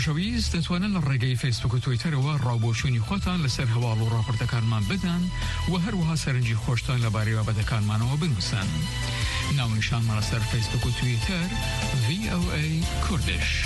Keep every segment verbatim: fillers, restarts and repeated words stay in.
خوشویست دەتوانن لە ڕێگەی فیسبوک و تویترەوە ڕاوبۆچوونی خۆتان لەسەر هەواڵ و ڕاپۆرتەکانمان بدەن و هەروەها سەرنجی خۆشتان لەبارەی بابەتەکانمانەوە بنووسن. ناونیشانمان لەسەر فیسبوک و تویتر وی او ای کوردش.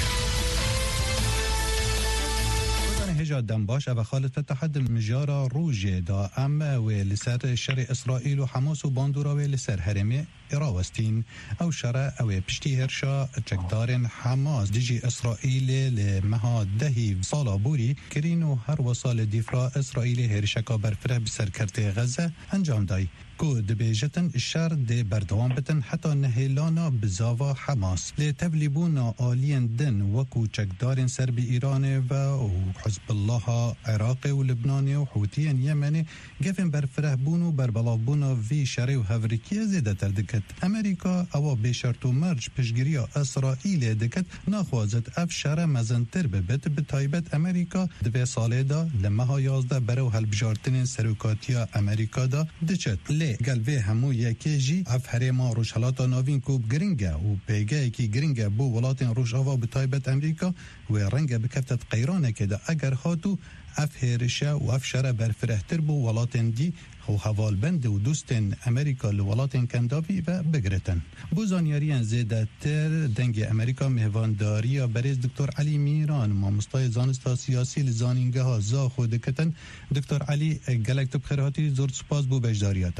هجا دنباش و خالد فتحت المجارة روجه دا ام و لسر شر اسرائيل و حماس و باندورا و لسر هرمه اراوستين او شرع او پشتی هرشا چکدارن حماس دیجی اسرائیل لمها دهی سالا بوری کرین و هر وصال دیفرا اسرائیل هرشکا برفره بسر کرته غزه انجام دای کو دبیجتن الشر دی بردوان بتن حتی نهیلانا بزاوا حماس لتبلیبونا آلین دن وکو چکدارن سر بی ایران و حزب الله عراق و لبنان و حوتین یمنی گفن برفره بونو بربلابونا وی شری و هفریکی زیده تر دکت امریکا او بشرط و مرج پشگیریا اسرائیل دکت ناخوازت اف شر مزنتر ببت بتایبت امریکا دوی ساله دا لمها یازده برو هلبجارتن سروکاتیا امریکا دا دچت گلوه همو یکی جی افهره ما روشهلاتا ناوین کوب گرنگه و پیگه یکی گرنگه بو ولاتین روشاوا بتایبت امریکا و رنگه بکفتت قیرانه که ده اگر هاتو افهرشه و افشره برفرهتر بو ولاتین دی و حوال بند و دوستن امریکا لولاتین کنداوی و بگرتن. بو زانیاریان زیده تر دنگ امریکا مهوانداری بریز دکتر علی میران مامستای زانستا سیاسی لزانینگه ها زا خود کتن. دکتر علی گلک تو بخیراتی زورد سپاس بو بجداریاتا.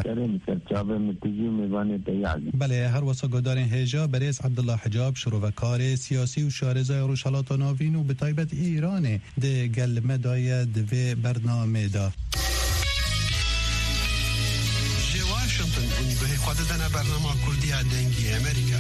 بله هر واسا گدارین هجا بریز عبدالله حجاب شروع و کار سیاسی و شارزای روشالات ناوین و بتایبت ایرانه ده گل مدای دوی برنامه دا. به خود دنا برنامه کردی دنگی امریکا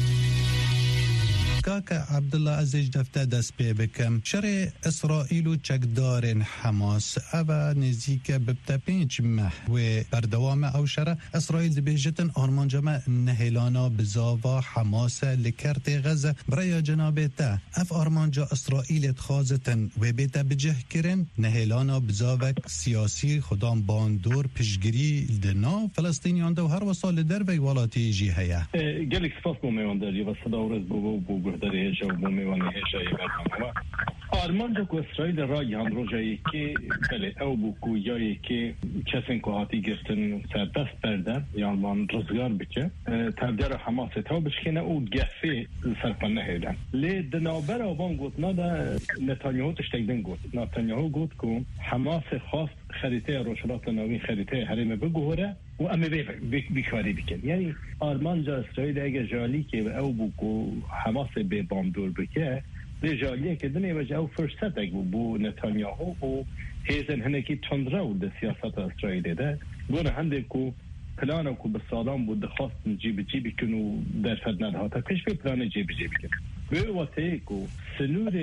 کاک عبدالله عزیز دفته دست پی بکم شر اسرائیل و چکدارن حماس او نزیک ببتا پینچ مح و بردوام او شر اسرائیل دبیجتن آرمان جمع نهیلانا بزاوا حماس لکرت غزه برای جناب تا اف آرمان جا اسرائیل تخازتن و بیتا بجه کرن نهیلانا بزاوک سیاسی خدام باندور پشگری دنا فلسطینیان دو هر وصال در وی والاتی جی هیا گلک سپاس بو میوانداری و صدا و رز بو بو در هجا و بومیوانی هجایی برنامه آرمان جو که اسرائیل را یان روژایی که بله او بو کجایی که کسین که هاتی گرتن سردست بردن یان من رزگار بکه تبدیل حماس تا بشکنه او گفه سرپن نهیدن لی دنابر آبان گوت نادا نتانیاهو تشتگدن گوت نتانیاهو گوت که حماس خواست خریطه روشلات ناوین خریطه حریم بگوهره و اما بیکاری بکن یعنی آرمان جا اسرائیل اگه جالی که او بو که حماس به باندور بکه لی جالیه که دنیا وجه او فرصت اگه بو نتانیاهو و هیزن هنکی تندره و ده سیاست اسرائیل ده گونه هنده که پلانو که به سالان بود خواستن جیب جیبی کن و درصد ندها تا پیش به پلان جیب جیبی کن به وقتی که سنور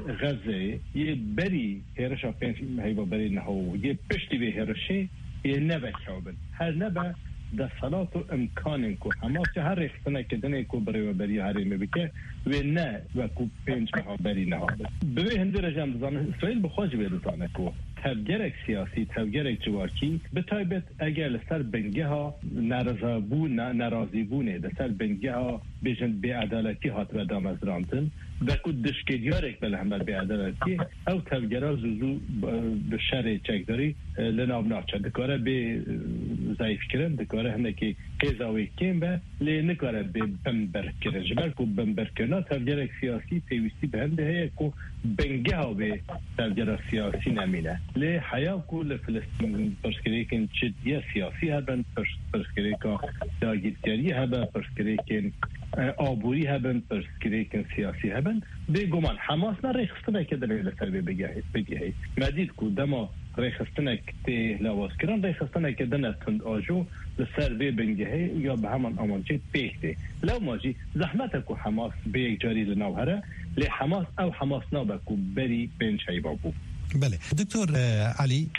غزه یه بری هرشا پنج هیوا بری نهو یه پشتی به هرشی یه نبه شابن هر نبه ده صلات و امکان که حماس هر رختنه که دنه که بری و بری حریمه بکه و نه و که پنج ها بری نها به هنده رجم بزانه اسرائیل بخواج بیرزانه که تبگرک سیاسی تبگرک جوارکی به تایبت اگر لسر بنگه ها نرازا بو نرازی بونه لسر بنگه ها بیشن بی عدالتی هات و دام از رامتن بکو دشکیارک بله همه بی عدالتی او تبگرا زوزو به شر چکداری لنام ناچه دکاره به ضعیف کرن دکاره هنه که قیزاوی کم به لی نکاره به بمبر کرن جبر که بمبر کرنا تبگرک سیاسی پیوستی به هنده هیه که بنگه ها به تبگرا سیاسی نمینه لی حیا کل فلسطین پرسکریکن جدیه سیاسی هبن پرسکریکا داگیرگری هبن پرسکریکن آبوری هبن پرسکریکن سیاسی هبن به گمان حماس نه ریخستنه که دلیل لسر بگیه بگیه مدید که دما ریخستنه که لواز کرن ریخستنه که دنه تند آجو لسر به بنگیه یا به همان آمانچه پیخته لو ماجی زحمت که حماس به یک جاری لنوهره لی حماس او حماس نابه که بری بین شایی بابو بله دکتر علی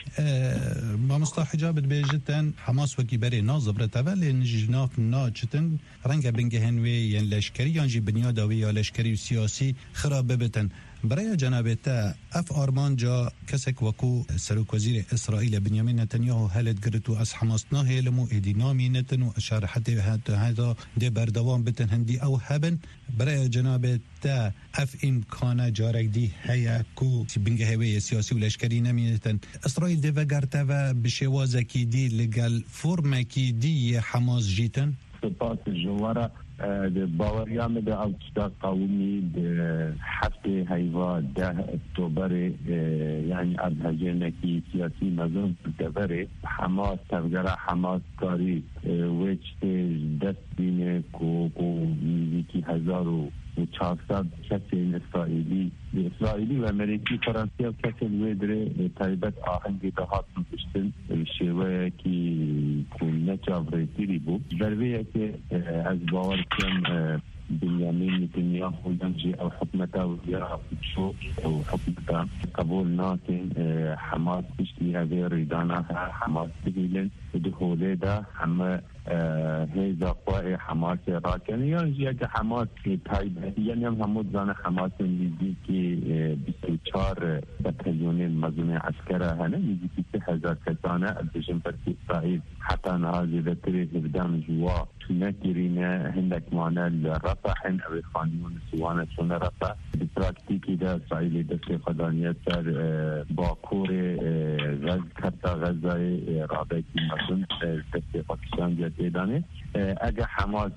ما مصطلح حجاب بیجتن حماس وکی بری نازبره تول نجناف ناچتن رنگ بنگهن وی ین لشکری یانجی بنیاداوی یا لشکری و سیاسی خراب ببتن برای جناب تا اف آرمان جا کسک وکو سروک وزیر اسرائیل بنیامین نتانیاهو هلت گرتو از حماس ناهی لمو ادینامی نتنو اشار حتی هذا ده بردوام بتن هندی او هبن برای جناب تا اف امکانه جارک دی هیا کو بنگه هوی سیاسی و لشکری نمینتن اسرائیل ده وگرته و بشوازکی دی لگل فرمکی دی حماس جیتن سپاس جوارا باوریام ده اوتشتا قومی ده هفته هیوا ده اکتبر یعنی ارهجنکی سیاسی مزون دبره حماس تفجر حماس کاری وچ دست بینه کو کو یکی هزار و چهارصد کسی اسرائیلی اسرائیلی و امریکی فرانسوی و کسی ویدره تایبت آهنگی به هات نوشتن شیوه کی کنه چاوریتی بود درویه که از باور کم بنیامین نتانیاهو ينجي او حكمته ويا شو او حكمته قبول ناكن حماس تشتي هذه ريدانها حماس تقيلن دخوله ده هم هيدا قوائي حماس راكن ينجي اگه حماس تايبه يعني هم همود زان حماس نزدیک بیست و چهار بتاليون مزون عسكره هنا نزدیک سه هزار کسانه بجنب اسرائيل حتى نهازي ذاتري هردام جوا نكرينا هندك معنا الرفح او خانيون سوانا شون رفح بتراكتيكي ده اسرائيل دست قدانية سر باكور غز كتا غزة رابطي مزون دست پاکستان جات ایدانه اگه حماس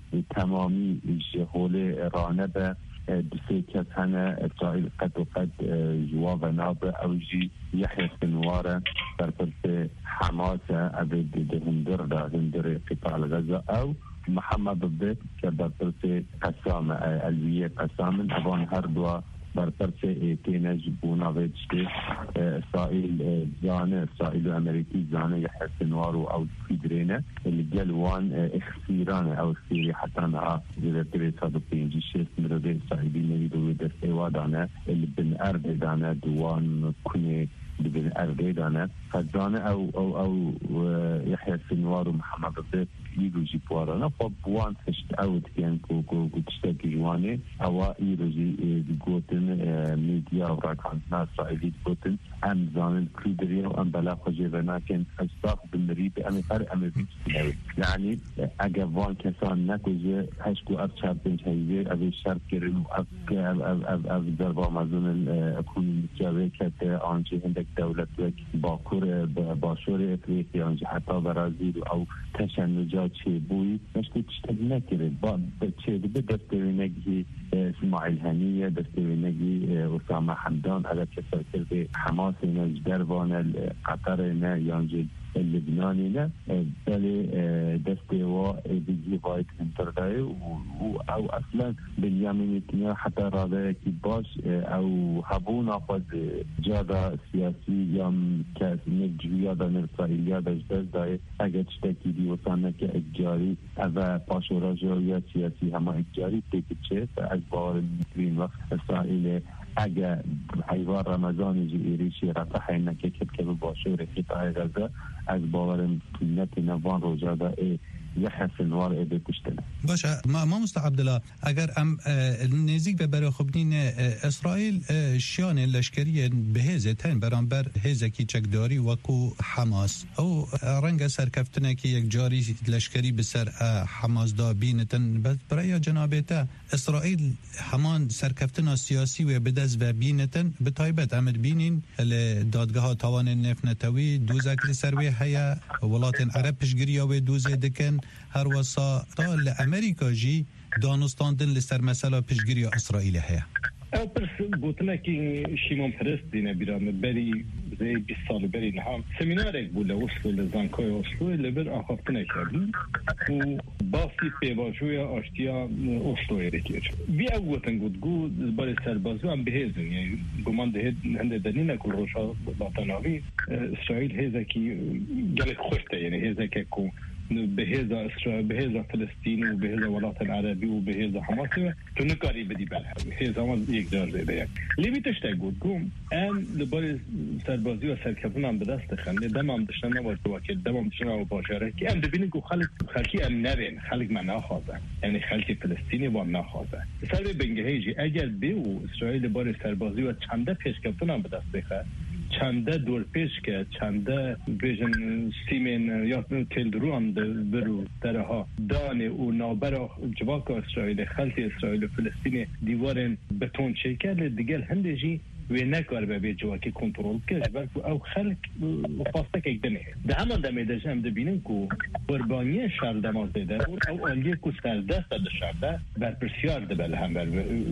تمامی جهول رانه به دسته کس هنه اسرائیل قد و قد جواب نابه او جی یحیی سنواره برپرس حماس ابد ده هندر ده هندر قطاع غزه او محمد الضيف که برپرس قسام الویه قسام اوان هر دو برپرس تینج بونا ویدشته اسرائیل زانه اسرائیل و امریکی زانه یحیی سنوارو او فیدرینه الجلوان اخسیرانه او اخسیری حتی نها زیرتری صد و پینجی شست مرده اسرائیلی نویدوی دسته وادانه البن ارد دانه دوان کنه بن ارد دانه فزانه او او او يحيى السنوار ومحمد الضيف يجوا جيبوارانا فبوان تشت اوت كان كو كو تشتكي جواني او يجي بيقوتن ميديا وراكان ناس اسرائيلي بيقوتن ام زانن كريدريا وام بلاغ جيبنا كان استاف بالمريب ام فرق ام يعني اجابان كسان نكوزه هشكو ابشار بنت هيزير ابي شرط كرن اب اب اب اب دربا مازون اكون متجاوز كته انجي عندك دولت باكور باشور افریقی آنجا حتی برازیل او تشنجات چه بوی مشتی تشتد نکرد با چه به دستوینگی اسماعیل هنیه دستوینگی اسامه حمدان علی کسر کرده حماس نجدر وان قطر نه یانجا لبناني نه بله دسته و بیزی واید انتردای او اصلا بنیامین نتانیاهو حتی راده کی باش او هبون آفاد جادا سیاسی یا کس نجویا دا نرسائیلیا دا جدز دای اگر چتکی دیوستانه که اجاری او پاشوراجو یا سیاسی همه اجاری تیکی چه از باور میترین وقت اسرائیل اگر حیوان رمضان جیریشی رفح اینکه کب کب باشور قطاع غزه از باور ملت نوان روجاده ای یحیی سنوار ای بکشتنه باشه ما ما مستعد لا اگر ام نزدیک به برای خبنین اسرائیل شیان لشکری بهزه تن برانبر هزکی چکداری وکو حماس او رنگ سرکفتنه که یک جاری لشکری بسر حماس دا بینتن برای جنابتا اسرائیل همان سرکفتن سیاسی و بدز و بینتن به تایبت امد بینین دادگاه تاوان نفت نتوی دوزک سروی هیا ولات عرب پشگیری و دوزه دکن هر وسا تا لامریکا جی دانستاندن لسر مثلا پشگیری اسرائیل هیا او پرس گوتنه که شیمون پرست دینه بیرام بری زی بیست سال بری نهام سمینارک بود لوسلو لزانکای اوسلو لبر آخافتنه کردیم و باسی پیواجوی آشتیا اوسلوی رکیر بی او گوتن گود گود باری سربازو هم بهیزن یعنی گمان ده هنده دنینه کل روشا لاتناوی اسرائیل هیزه که گلک خوشته یعنی هیزه که که بهز اسرائیل بهز فلسطین و بهز ولایت العربی و بهز حماس تو نکاری بدی بله هز هم یک جار زده لیبی تشته گود گم ام لبار سربازی و سرکردن هم به دست خنده دم هم داشتن نباید وکیل دم هم داشتن و باشاره که ام ببینید که خلق خلقی ام نبین خلق من نخوازن یعنی خلق فلسطینی و هم نخوازن سر بنگه هیجی اگر به و اسرائیل بار سربازی و چنده پیشکردن هم به دست بخواد چنده دور پیش که چنده بیشن سیمین یا تلدرو هم برو درها دانه و نابرا جواک اسرائیل خلط اسرائیل و فلسطین دیوارن بتون شکل دیگر هندجی و نکار به به جواکی کنترل کرد بلکه او خلق خواسته که دنه ده همان دمه داشته هم دبینن که قربانی شر دمازده در او آلیه که سردست ده شرده بر پرسیار ده بله هم بر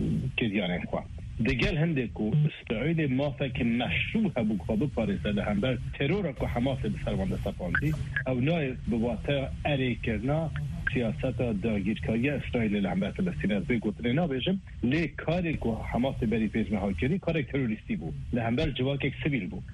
کدیانه خواه دیگر هنده که اسرائیل ما فکر مشروع هبو خواب پاریسه ده هم بر ترور که حماس به سروانده سپاندی او نای بواته اری کرنا سیاست داگیرکاری اسرائیل لحمه فلسطین از بی گوتنه نابیشم لی کاری که حماس بری پیش محاکری کاری تروریستی بود لحمه جواک یک سبیل بود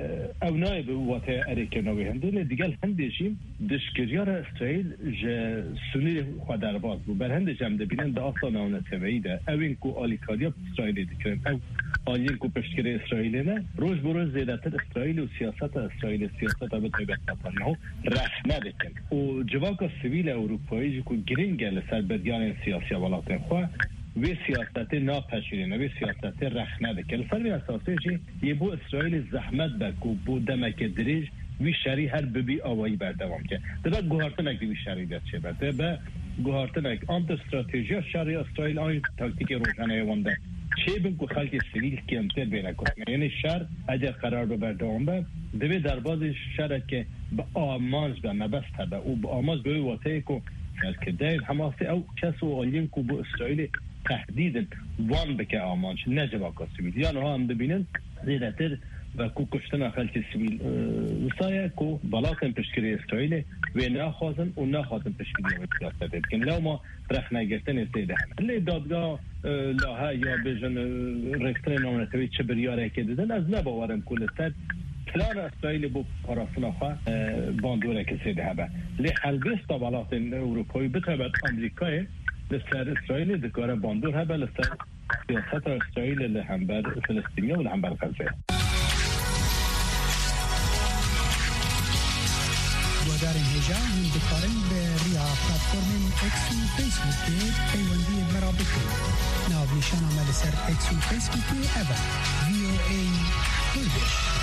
او نای بواته اری کرنا بی هنده لی دیگر هنده شیم دشکریار اسرائیل جه سنی خود درباز بود بر هنده جمده بینن ده اصلا ناونه تبعی ده او این که آلیکاری اسرائیل دیکرن او آلیل که پشتگیر اسرائیل نه روز بروز زیدتر اسرائیل و سیاست اسرائیل سیاست به طیبت نپانه رخ ندکن و جواک سویل اروپایی که گرینگ لسر بدیان سیاسی ولاتن خواه و سیاست ناپشیرینه و سیاست رخ ندکن لسر اساسی چی یه بو اسرائیل زحمت بکو بو دمک دریج وی شری هر ببی آوایی بردوام که دبا گوهارتنک وی شری در چه برده با گوهارتنک آنت استراتژی شری اسرائیل آین تاکتیک روشنه وانده چه بین که خلق سویل کمتر بینه کنه یعنی شر اگر قرار ببردوام با دوی درباز شر که با آماز به مبست به او با آماز به واته که که دایر حماسی او کس و آلین که با اسرائیل تهدید وان بکه آمانش نجواکا سویل یعنی ها هم ببینن زیدتر و کو کشتن خلق سیویل وسایه کو بلاکن پشکری اسرائیل و نخوازن و نخوازن پشکری سیاست کن لو ما رخ نگرتن استیده هم لی دادگاه لاها یا بجن رکتر نامنتوی چه بریاره که دیدن از نباورم کلستر پلان اسرائیل بو پاراسنا خواه باندوره که سیده هم لی حلبست بلات اروپایی بتابد امریکای لسر اسرائیل دکاره باندور هم لسر سیاست اسرائیل لحنبر فلسطینی و لحنبر غزه در هجا هم بکارن به ریا پلاتفورم اکس و فیسبوک پیوندی مرابطه ناویشان عمل سر اکس و فیسبوک اول وی او ای کردش.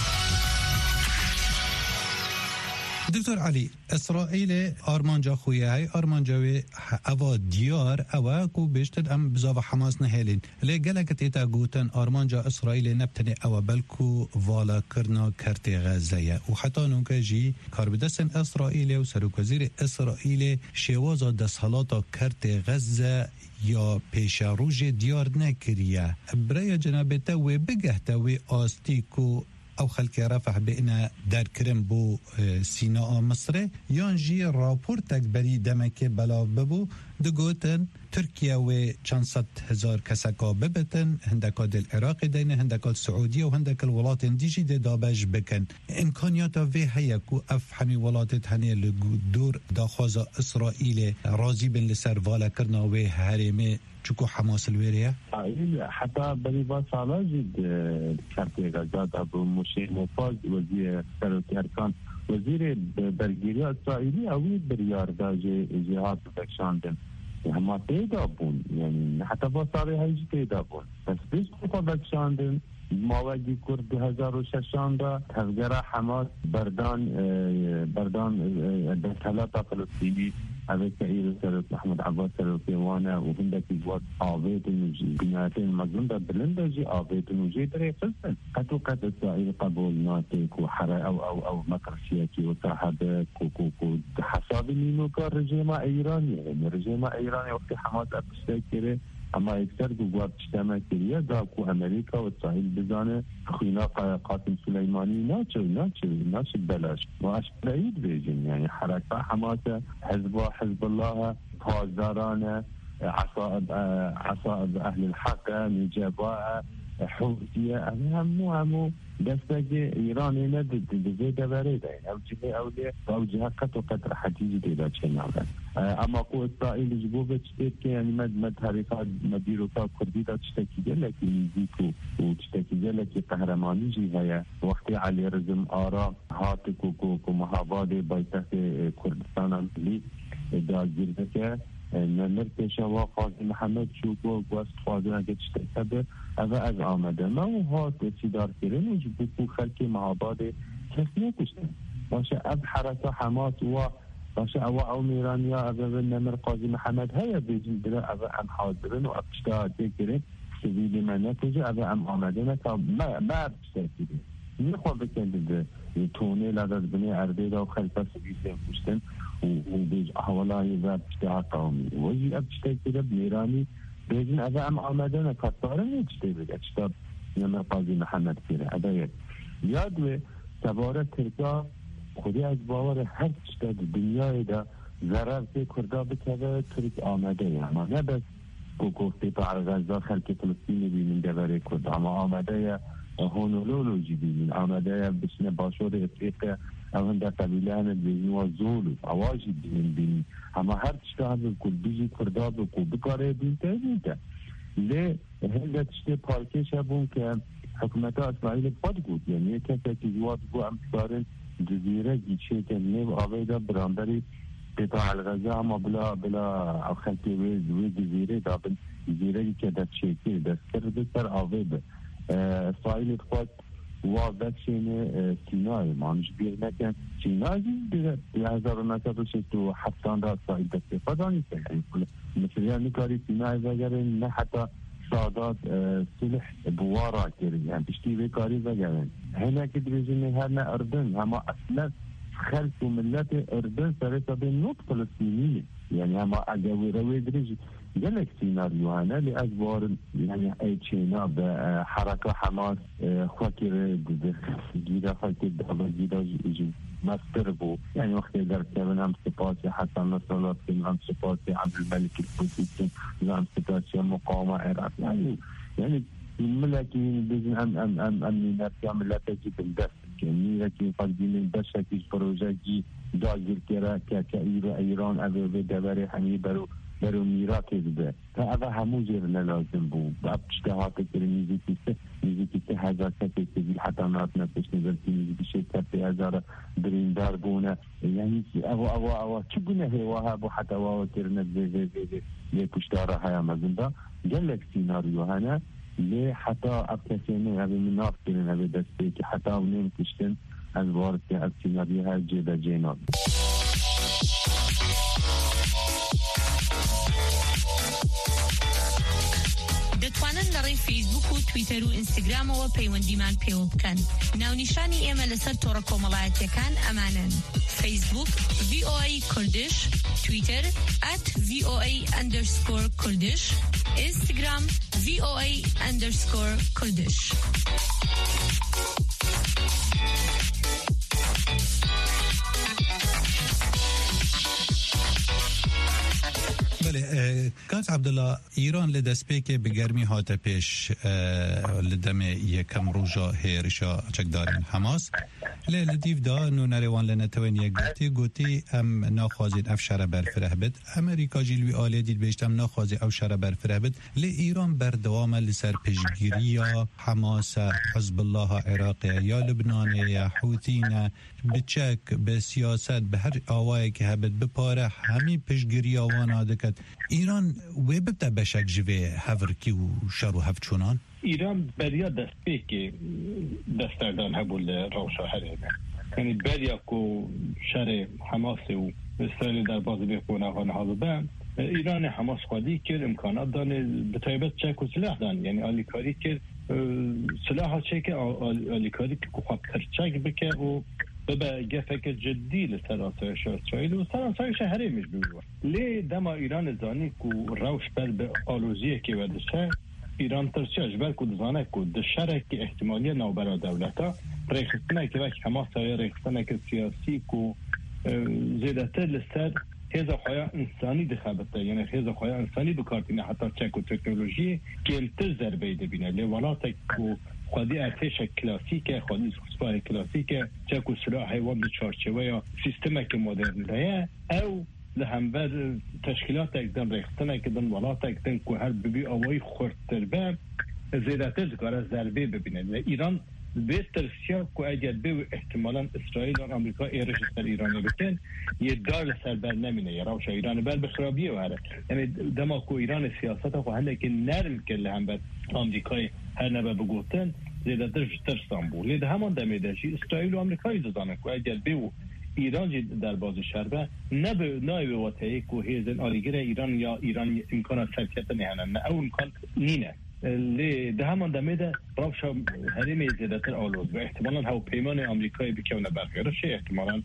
دکتر علی اسرائیل آرمانجا خویای آرمانجاوی اوا دیار اوا کو بیشتر ام بزاف حماس نهلین لگلک تیتا گوتن آرمانجا اسرائیل نبتنی اوا بلکو والا کرنا کرت غزه و حتی نونکجی کاربدسن اسرائیل و سروک وزیر اسرائیل شوازا دسهلاتا کرت غزه یا پیش روج دیار نکریه برای جناب توی بگه توی آستیکو او خلق رفح بإنا در کرم بو سيناء مصر يانجي راپور تكبري دمك بلا ببو دقوتن تركيا و چانصد هزار كسكا ببتن هندكا دل عراق دين هندكا السعودية و هندكا الولات ديجي دي دابج بكن امكانياتا في هيكو اف حمي ولاتت هني لدور داخوزا اسرائيل رازي بن لسر والا كرنا و هرمي چکو حماس الویریه؟ حتی بری با سالا جید کرتی غزه دابو مشه مفاز وزیر سروتی ارکان وزیر برگیری اسرائیلی اوی بریار دا جهاد بکشاندن همه پیدا بون یعنی حتی با سالی هایجی پیدا بون پس بیش کتا بکشاندن ماوگی کرد دو هزار و ششان دا تفگره حماس بردان بردان دستالات فلسطینی اوی که ایرو سروت محمد عباس سروتی وانه و هندکی وقت آوید نوجی بنیاتین مزون دا بلنده جی آوید نوجی داره خلصن قطو قط اسرائیل قبول ناتی کو حره او او او مکرسیتی و صاحب کو کو کو حساب نیمو کار رژیم ایرانی یعنی رژیم ایرانی وقتی حماس اپشته کره اما اکثر گوگوات اجتماع کریه دا کو امریکا و اسرائیل بزانه خوینا قاسم سلیمانی ناچه ناچه ناچه بلاش و اشترائیل بیجن یعنی حرکت حماس حزب حزب الله پازداران عصائب عصائب اهل الحق نجاباء حوثیه همو همو دسته ایران اینه دوی دوره داین او جهه اولی او جهه قط و قط حتیجی دیده چه نامن اما کو اسرائیل جبو بچتید که یعنی مد مد حریقات مدیروتا کردی دا چتکی گله که نیزیکو و چتکی گله که قهرمانی جی هیا وقتی علی رزم آرا هات کو کو کو محاباد بایتخت کردستان انتلی دا گرده که نمر پیشوا قاضی محمد شوک و گوست قاضی اگه چتکده اوه از آمده ما و هات سیدار کرن و جبو کو خلک محاباد کس نکشتن باشه اب حرکه حماس و باشه او او میرانیا اوه نمر قاضی محمد هیا بیجن بره اوه ام حاضرن و اپشتاعتی کرن سویلی من نکجه اوه ام آمده نکا ما اپشتاعتی کرن میخواه بکنده تونه لداد بنی عربی دا و خلفه سویلی کشتن و بیج احوالای و اپشتاع قومی وجی اپشتاعتی کرن میرانی بیجن اوه ام آمده نکا تاره نیچته بگه اپشتاع نمر قاضی محمد کرن اوه یک یادوه سواره ترکا خودی از باور هر چیز دنیای دا ضرر به کردا بکنه ترک آمده یعنی نه بس گفته تا غزه خلک فلسطینی بینیم دوره کرد اما آمده هونولولوژی بینیم آمده بسنه باشور افریقه اون در قبیله هم بینیم و زولو آواجی بینیم بینیم اما هر چیز هم کردیجی کردا بکو بکاره بینته بینته لی هنده چیز پارکش بون که حکومت اسرائیل باد بود یعنی کسی که جواد بو امتدارن جزیره گیچه که نیو آویده برانبری قطاع الغزه اما بلا بلا خلقی وی جزیره دابن جزیره که در چیکی در سرده سر آویده اسرائیل خود وابکشین سینای مانش بیر نکن سینای دیگه هزار و نهصد و شصت و هفت را اسرائیل دستفاده نیسته مثلا نکاری سینای وگره نه حتی سادات صلح بوارا کرد یعنی پشتی به کاری بگرن هنه که دیجنه هر نه اردن اما اصلا خلق و ملت اردن سر تابع نوت فلسطینی یعنی اما اگه روی درج گلک سیناریو هنه لی از بار یعنی ای چینا به حرکه حماس خواکر گیده خواکر دابا گیده مستر بو یعنی وقتی در کبن هم سپاسی حسن نصرالله کن هم سپاسی عبدالملک الفوسی هم سپاسی مقاومه عراق یعنی یعنی ملکی بزن ام ام ام امنیت یا ملتی بالدست یعنی لکی قلبین بشکیش پروژه کی دایر کرده که که ایران اوه به دوره همی برو برو میرا کده تا اوه همو جیر نلازم بود و اب اجتحاط کرده میزی که میزی که هزار کسی که حتانات نفش نظر که میزی که کسی هزار بریندار بونه یعنی اوه اوه اوه چی بونه هیوه بو حتی اوه کرنه زی زی زی زی یه کشتاره های مزنده گلک سیناریو هنه لی حتی اب کسی نه اوه مناف کرن اوه دسته که حتی او نیم کشتن از وارد که اب سیناریو های جیده جینات دەتوانن لەڕێی فیسبوک و تویتەر و ئینستاگرامەوە پەیوەندیمان پێوە بکەن. ناونیشانی ئێمە لەسەر تۆڕە کۆمەڵایەتیەکان ئەمانن: فیسبوک ڤی ئۆ ئەی کوردش، تویتەر ئەت ڤی ئۆ ئەی ئەندەرسکۆر کوردش، ئینستاگرام ڤی ئۆ ئەی ئەندەرسکۆر کوردش. بله کاس عبدالله ایران لدست پیک به گرمی هات پیش لدم یکم روژا هیرشا چکدارین حماس لی لدیو دا نو نروان لنتوین یک گوتی گوتی ام ناخوازید اف شر برفره بد امریکا جیلوی آلی دید بیشتم ناخوازی اف شر برفره بد لی ایران بردوام لسر پیشگیری یا حماس حزب الله عراقی یا لبنان یا حوثین بچک به سیاست به هر آوایی که هبت بپاره همین پیشگیری آوان آدکت ایران وی ببتا بشک جوه هفرکی و شر و هفچونان ایران بریا دست پی که دستردان هبول روشا هرینه یعنی بریا که شر حماس و اسرائیل در بازی بخونه آنها حاضر بند ایران حماس خواهی کرد امکانات دانه به طایبت چک و سلاح دان یعنی آلیکاری کرد سلاح ها چه که آلیکاری که خواب ترچک بکه و ببا گفک جدی لسر آسایش اسرائیل و سر آسایش هریمش بگوه لی دما ایران زانی که روش بر به آلوزیه که ودشه ایران ترسی اجبر که دزانه که دشره که احتمالی نوبرا دولتا ریخستنه که وقت حماس های ریخستنه که سیاسی که زیدتر لسر هزا خوایا انسانی دخبته یعنی هزا خوایا انسانی بکارتینه حتی چک و تکنولوژی که التر ضربه دبینه لیولات که خودی ارتش کلاسیک خودی سپاه کلاسیک چک و سلاح حیوان به چارچوه یا سیستم که مدرن ده او لهمبر تشکیلات اکدن ریختن اکدن ولات اکدن که هر ببی آوای خورتر به زیادتر دکاره ضربه ببینه. ایران بهتر سیاه که اگر به احتمالا اسرائیل و امریکا ایرش سر ایرانی بکن یه دار سر بر نمینه یا روش ایران بر بخرابیه و هره یعنی دما که ایران سیاست خو هنده که نرم که لهم بر امریکای هر نبه بگوتن زیادتر جتر سامبول لیده همان دمیده شی اسرائیل و امریکای زدانه که اگر به ایران در باز شربه نه به نایب واتهی که هیزن آلیگر ایران یا ایران امکان سرکت نهانه نه او امکان نینه لی ده همان دمیده روش هرمی زیادتر آلود و احتمالا هاو پیمان امریکای بکونه برگرشه احتمالا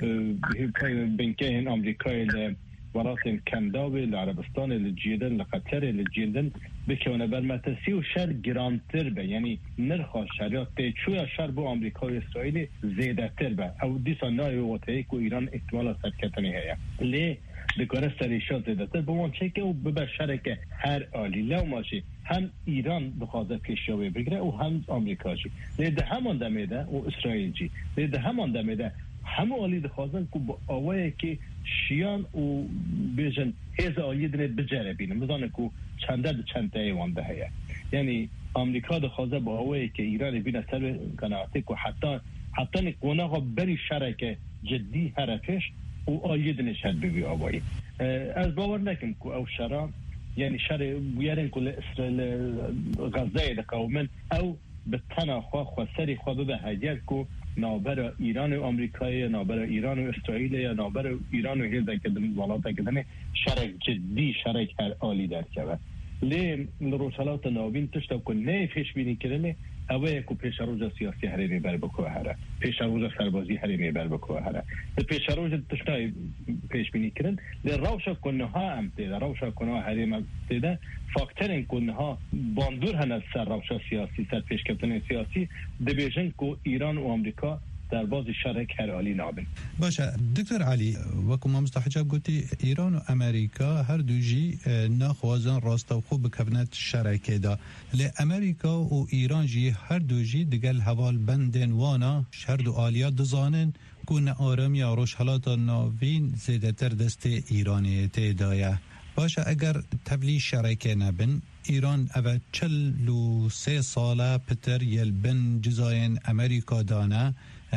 بینکه این امریکای ولات کنداوی لعربستان لجیدن لقطر لجیدن بکونه برمتسی و شر گرانتر به یعنی نرخ شریات چویا شر با امریکا و اسرائیل زیادتر به او دیسا نای واتهی که ایران احتمالا سرکتنی هیا لی دکاره سریشا زیادتر بمان چه که او ببر شره که هر آلی لو ماشی هم ایران بخواد پیشیاوی بگیره و هم امریکا جی لیده همان دمیده و اسرائیل جی لیده همان دمیده همه آلی دخوازن که با آوائه که شیان و بیجن هیز آلی دنه بجره بینه مزانه که چنده ده چنده ایوانده هیا یعنی امریکا دخوازه با آوائه که ایران بینه سر قناعته که حتی حتی نکونه ها بری شرک جدی حرکش و آلی دنه شد ببی آوائه از باور نکم که او شرا یعنی شر بیارن که اسرائیل غزه دقاومن او به تنها خواه سری خواه به هدیت که نابر ایران و امریکای نابر ایران و اسرائیل یا نابر ایران و هیزه کدن ولات کدن شرک جدی شرک هر آلی در که لی روشالات ناوین تشتا که نه پیش بینی کرنه اوه که پیش روز سیاسی حریمی بر بکوه هره پیش روز سربازی حریمی بر بکوه هره پیش روز تشتا پیش بینی کرن لی روشا کنه ها هم تیده روشا کنه ها حریم هم تیده فاکترین کنه ها باندور هنه سر روشا سیاسی سر پیش کفتن سیاسی دبیجن که ایران و امریکا در باز شرک هر عالی نابن باشه دکتر علی وکو ما مستحجاب گوتی ایران و امریکا هر دو جی ناخوازن راست و خوب بکفنت شرکه دا لی امریکا و ایران جی هر دو جی دگل حوال بندن وانا هر دو آلیات دزانن کون آرامی آروش حالات ناوین زیده تر دست ایرانی تیدایه باشه اگر تبلی شرکه نبن ایران اوه چل و سه ساله پتر یلبن جزاین امریکا دانه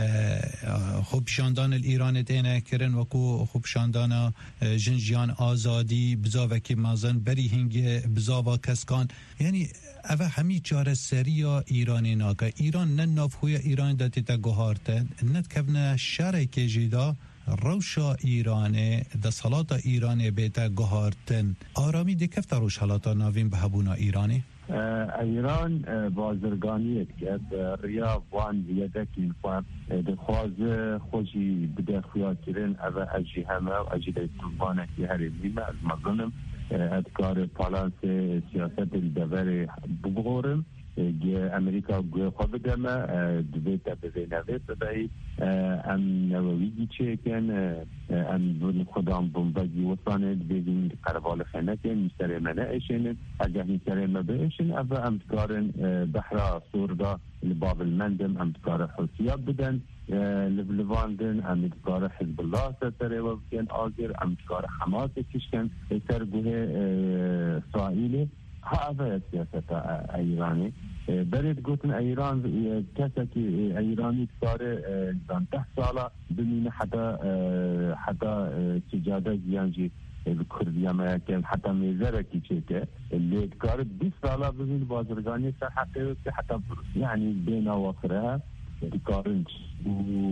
خوب شاندان ایران دینه کرن وکو خوب شاندان جنجیان آزادی بزاوکی مازن بری هنگ بزاوا کسکان یعنی اوه همی چاره سریا ایرانی ناکه ایران نه نافخوی ایران داتی تا گوهارته ند کبنه شرک جیدا روشا ایرانه ده صلاة ایرانه بیتا گوهارتن آرامی دی کفت روش حالاتا ناوین به هبونا ایرانی؟ ایران بازرگانیت که ریا وان ویده که انفان دخواز خوشی بده خواه کرن او اجی همه و اجی ده طوبانه که هریمیم از مظلم ادکار پالانس سیاست دوره بگورم امریکا گوی خواه بدمه دویتا بزینوه بدهی ام نوویگی چه کن ام خودم بمبگی وطانه دویدین قربال خینه کن مستر منه ایشن اگه مستر منه ایشن او امتکارن بحرا سوردا لباب المندم امتکار حسیاب بدن لبلواندن امتکار حزب الله ستره و بکن آگر امتکار حماس کشکن سر گوه اسرائیل ها اوه سیاست ایرانی برید گوتن ایران کسی که ایرانی کاره ده ساله بمینه حتی حتی سجاده زیانجی کردی هم که حتی میزره کی چه که لیت کار بیست ساله بمین بازرگانی سر حتی حتی یعنی بین آخره کارنج و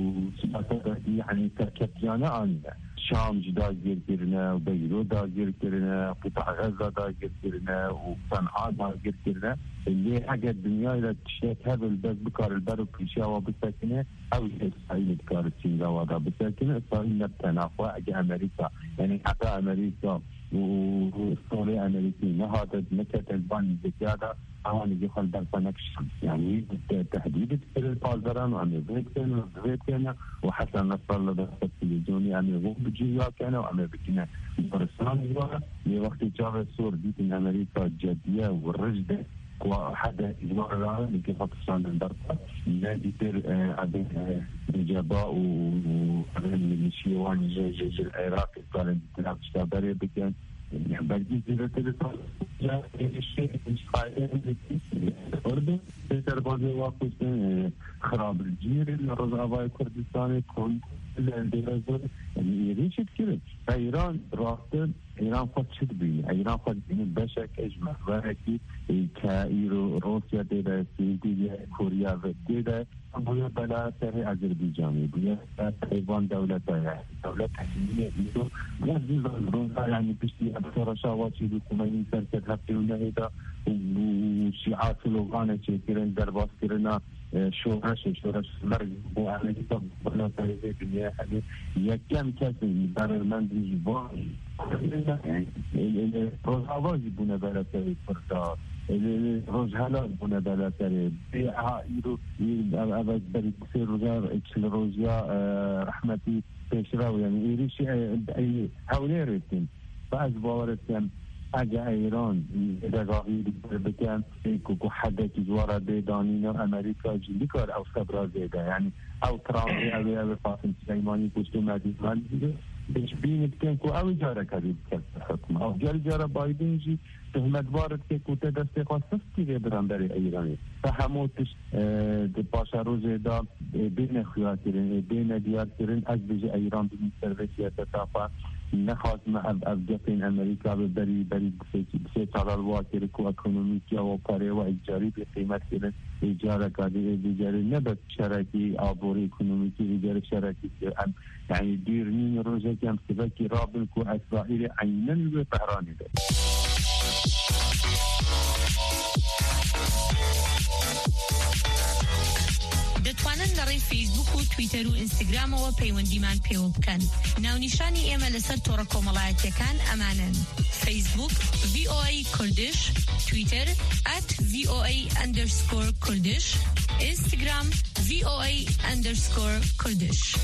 سیاست یعنی ترکیبیانه آنده شام جدا گیر کرنه و بیرو دا گیر کرنه قطع غزه دا گیر کرنه و صنعا دا گیر کرنه اللي اگر دنیای را تشتک هبل بس بکار البر و پیشیا و بسکنه او اسرائیل بکار چینگا و دا بسکنه اسرائیل نبتناخوه اگه امریکا یعنی حتی امریکا و اسطوره امریکی نهادت نکت البانی زیاده اوانی که خال در فنکشن یعنی تهدید کرد پازران و امریکن و دویتن و حسن نصر الله در تلویزیونی همه و بجیا کنه و همه بکنه برسان جواره یه وقتی چاوه سور دیتن امریکا جدیه و رجده و حدا إجماع العالم اللي باكستان انضربت ناديتر عدد جباء والميليشيوان جيش العراق قال الانقلاب الشعبي بكان بلدي زيرة تلتون جاء الشيء مش قائل الأردن تربازي واقف خراب الجير الرزعباء كردستاني كون الدراسات يعني يريش كده إيران راستن إيران خود شد بینه ایران خود بینه بشک اجماع ورکی که روسیا دیده سویدی کوریا و دیده بویا بلا سر آذربایجانی بویا تایوان دولت های دولت تحمیلی ایران لازم روزا یعنی پشتی ابتر شواچی دو کمانی سرکت هفته و نهیدا و شیعات لغانه چه کرن درباس کرنا شورش شورش مرگ و امریکا بلا سریعه دنیا همه یکم کسی برای من دیجوان روز آوازی بونه بلاتری فردا روز حلال بونه بلاتری ایرو اول بری سی روزا اکسل روزیا رحمتی پیشراو یعنی ایریش حوله ریتیم بعض باورتیم اگه ایران دقاقی بکن که حده که زواره بیدانین امریکا جلی کار او صبرا زیده یعنی او ترامپی اوی اوی قاسم سلیمانی پشت مدید من دیده بهش بینید که او جاره کدید کرد حکم او جاری جاره بایدن جی تهمت وارد که کوته دسته خواست دیگه برن برای ایرانی و هموتش پاشا روز دا بین خیار کرن بین دیار کرن از بجه ایران بین سرویسیت تافا نخواستم از جفین امریکا به بری بری بسه تالال واکر کو اکونومیکی و کاری و اجاری به قیمت کرن اجاره کاری اجاره نه بس شرکی آبوری اکونومیکی اجاره شرکی یعنی دیر نیم روزه که هم سبکی رابل کو اسرائیل عینن به بحرانی ده دەتوانن لەڕێی فیسبوک و تویتەر و ئینستاگرام و پەیوەندیمان پێوە بکەن. ناونیشانی ئێمە لەسەر تۆڕە کۆمەڵایەتیەکان ئەمانن: فیسبوک وی او ای کوردش، تویتر ات وی او ای اندرسکور کوردش، اینستاگرام وی او ای اندرسکور کوردش.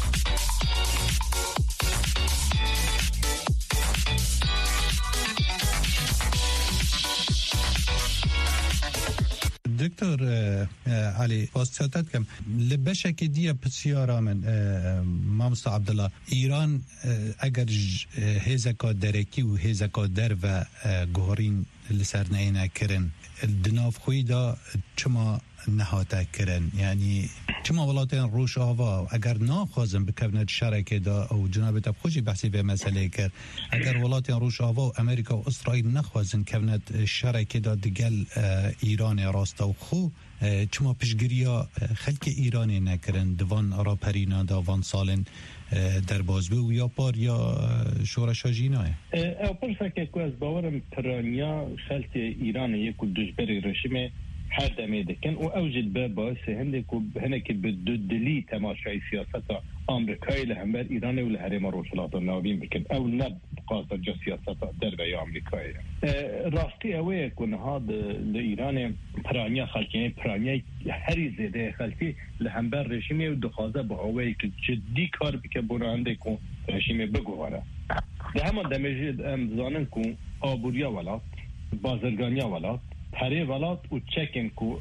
دکتر علی واسطات کم لبشک دیه بسیارا من مامستا عبدالله ایران اگر هزکا درکی و هزکا در و گوهرین لسر نینه کرن دناف خوی دا چما نهاته کرن یعنی چما ولاتین روش آوا اگر ناخوازم بکبنت شرکه دا او جناب تب خوشی بحثی به مسئله کرد اگر ولاتین روش آوا و امریکا و اسرائیل نخوازن کبنت شرکه دا دگل ایران راستا و خو چما پشگریا خلق ایرانی نکرن دوان را پرینا دا وان سالن در بازبه و یا پار یا شورشا جینای او پرسا که که از باورم پرانیا خلق ایران یک و دجبری رشمه هر دمه دکن و اوجد به باعث هنده که هنه که به دو دلی تماشای سیاست آمریکایی لهمبر ایران و لحرم روشلات و نوابین بکن او نب قاصر جا سیاست در بای آمریکایی راستی اوه کنه ها ده ایران پرانیا خلقی پرانیا هری زیده خلقی لهمبر رژیمی و دخوازه با اوه که جدی کار بکن برانده کن رژیمی بگواره ده همان دمیجید امزانن کن آبوریا ولات بازرگانیا ولات پری ولات و چکن کو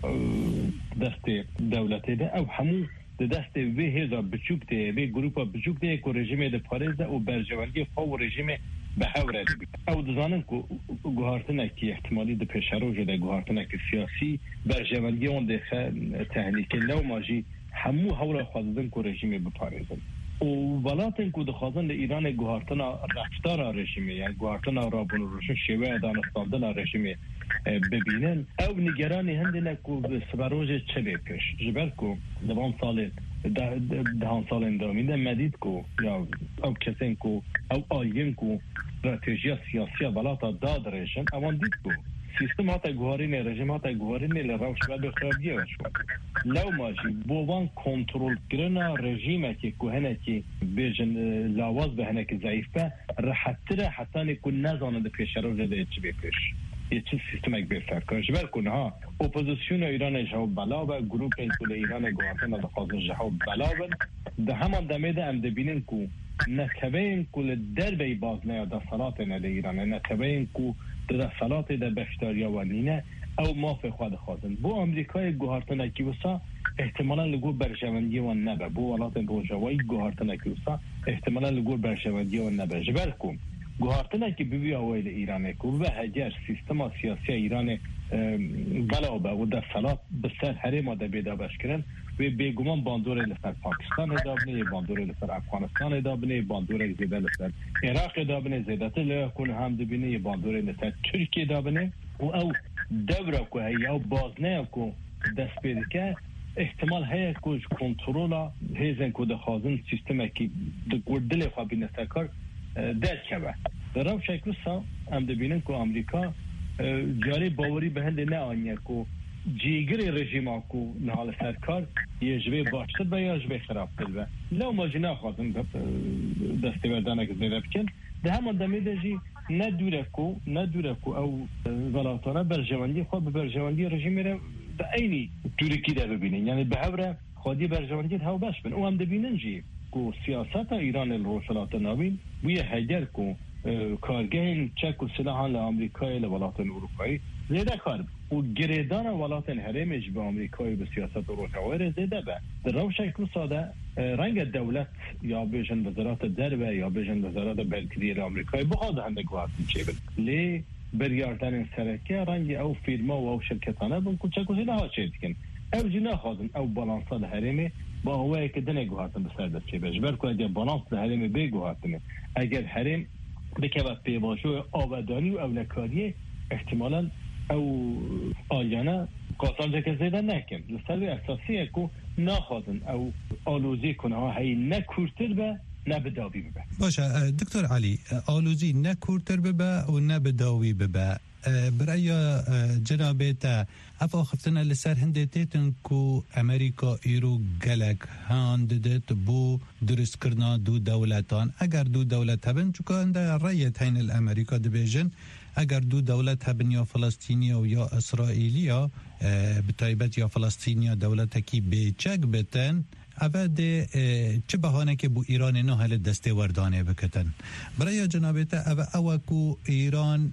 دست دولت ده او همو ده دست وی هزا بچوک ده وی گروپا بچوک ده کو رژیم ده پاریز ده و برجوانگی خو رژیم به هوره ده او دزانن کو گوهارتنه کی احتمالی ده پیشروج ده گوهارتنه کی سیاسی برجوانگی اون ده تهنیک لو ماجی همو هوره خوازدن کو رژیم به پاریز و ولاتن کو دخوازن ایران گوهارتنا رفتار رژیمی یعنی گوهارتنا رابون روشن شیوه دانستاندن رژیمی ببینن او نگرانی هندنه کو سبروج چه بیکش جبر کو دوان سال دهان سال اندامینده مدید کو یا او کسین کو او آلین کو استراتژی سیاسی ولاتا داد رژیم اوان دید کو سیستم هاتا گوهارین رژیم هاتا گوهارین لروش و بخرابیه وشو لو ماشی بوان کنترول کرنا رژیمه که کوهنه که بیجن لاواز به هنه که ضعیفه راحتره حتی نکن نزانده پیش رو جده چی بپیش یه چیز سیستمک بفرد کنه جبر کنه ها اپوزیسیون ایران جهاب بلابه گروپ این کل ایران گوهارتن دخوازن جهاب بلابه ده همان دمیده ام دبینن که نتبین کل دربی باز نه در صلات نه ایران نتبین کو در صلات در بشتاریا و نینه او مافی خود خواهدن بو امریکای گوهارتنه کیوسا احتمالا لگور برشوندی و نبه بو ولات روژاوایی گوهارتنه کیوسا احتمالا لگور برشوندی و نبه جبر کن گوهارتنه که ببی اویل ایرانه که و هجر سیستم سیاسی ایران بلابه و در صلات بسر حریم ده بیدا بشکرن و بیگمان باندور لسر پاکستان ادابنه باندور لسر افغانستان ادابنه باندور زیده لسر عراق ادابنه زیدت لیکن هم دبینه باندور لسر ترکیه ادابنه و او دوره که هی او بازنه که دست پیده که احتمال هی که کنترولا هیزن که دخوازن سیستمه که دل خوابی نسرکار درد شبه در او شکل سا هم دبینن که امریکا جاری باوری به هنده نه آنیه که جیگر رژیم ها که نحال سرکار یه جوه باشتر به یا جوه خراب تر لو ماجی نخواستن دسته بردانه که زیده بکن ده همان دمیده جی ندوره که ندوره که او ولاتانه برجواندی خواه به برجواندی رژیم را ده اینی تورکی ده ببینن یعنی به هوره خودی برجواندی ده هاو بش بین او هم دبینن جی که سیاست ایران الروشلات نابین بوی هجر که کارگاه چک و سلاحان لامریکای لولات اروپایی زیده کار و گریدان ولات حریمش به امریکای به سیاست اروپایی زیده به در رو شکل ساده رنگ دولت یا بیشن وزارت دربه یا بیشن وزارت بلکدی امریکای بخواد هنده گوهاتن چه بید لی بریاردن سرکه رنگ او فیرما و او شرکتانه بون که چک و سلاحا چه دیکن او جی نخوازن او بالانسا حریمه با هوایی که دنه گوهاتن بسر دست چه بیش برکو اگر بالانس حریمه بی گوهاتنه اگر حریم بکبت پیواشو آبادانی و اولکاریه احتمالا او آلیانه قاسم جکر زیده نکن لسر اساسیه که نخواهدن او آلوزی کنه ها هی نکورتر به نبداوی ببه باشه دکتر علی آلوزی نکورتر ببه و نبداوی ببه برای جنابیت افا خفتنا لسر هنده تیتن که امریکا ایرو گلک هانددت بو درست کرنا دو دولتان اگر دو دولت هبن چوکا هنده رایت هین الامریکا دبیجن اگر دو دولت هبن یا فلسطینی و یا اسرائیلیا بطایبت یا فلسطینیا دولتکی بیچک بتن اول ده چه بهانه که بو ایران نه هل دسته وردانه بکتن برای جنابیت اول اوکو ایران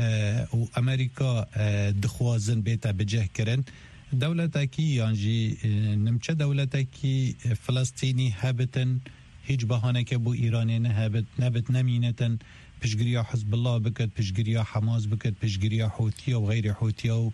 و امریکا دخوازن بیتا بجه کرن دولتکی یانجی نمچه دولتکی فلسطینی هبتن هیچ بهانه که بو ایرانی نهبت نبت نمینتن پشگریا حزب الله بکت پشگریا حماس بکت پشگریا حوثیه و غیر حوثیه و